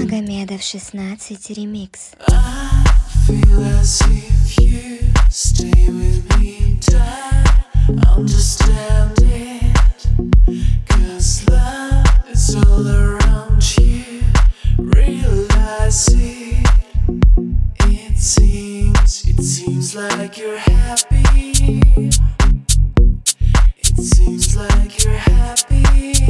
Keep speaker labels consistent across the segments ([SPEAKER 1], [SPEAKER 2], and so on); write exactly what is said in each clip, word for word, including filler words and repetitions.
[SPEAKER 1] Магомедов шестнадцать ремикс.
[SPEAKER 2] I feel as if you stay with me and die. Understand it, 'cause love is all around you. Realize it. It seems, it seems like you're happy. It seems like you're happy.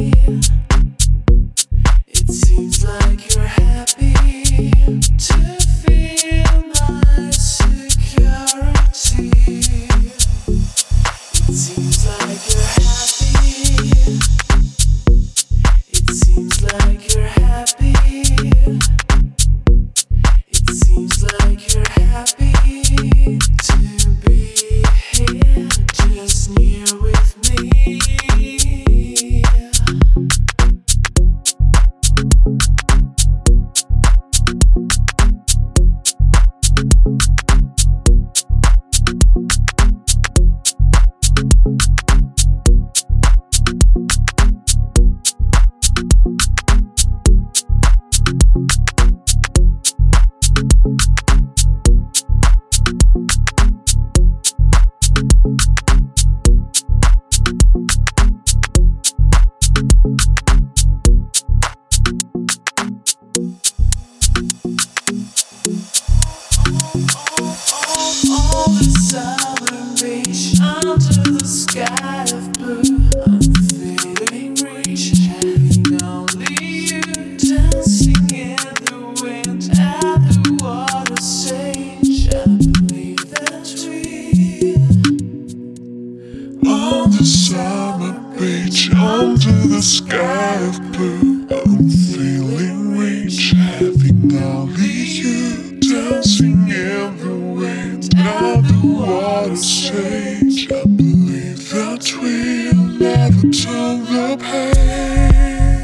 [SPEAKER 2] It seems like you're happy to feel my security. It seems like you're happy. It seems like you're happy. It seems like you're happy to be here just near with me. On the southern beach, under the sky of blue, I'm feeling rich, having only you dancing in the wind and the water's sage. I believe that we on the summer beach, under the sky of blue, I'm feeling rich, having only you dancing in the wind and the water's sage. I believe that we'll never turn the page.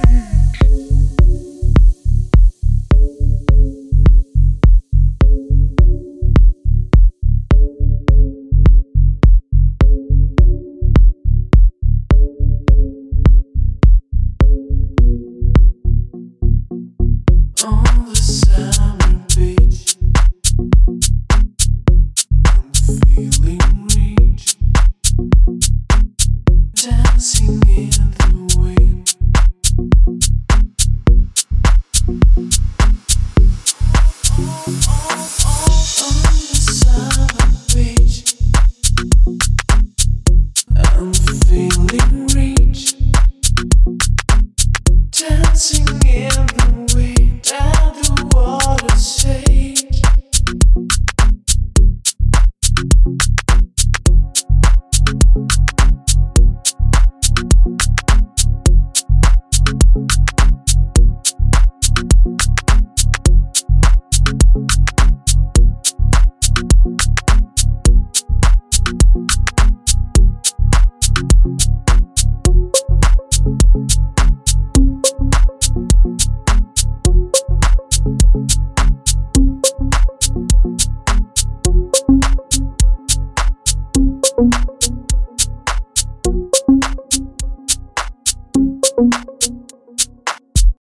[SPEAKER 2] On the summer beach, I'm feeling rich, dancing in the wind. On the summer beach, I'm feeling rich, dancing in the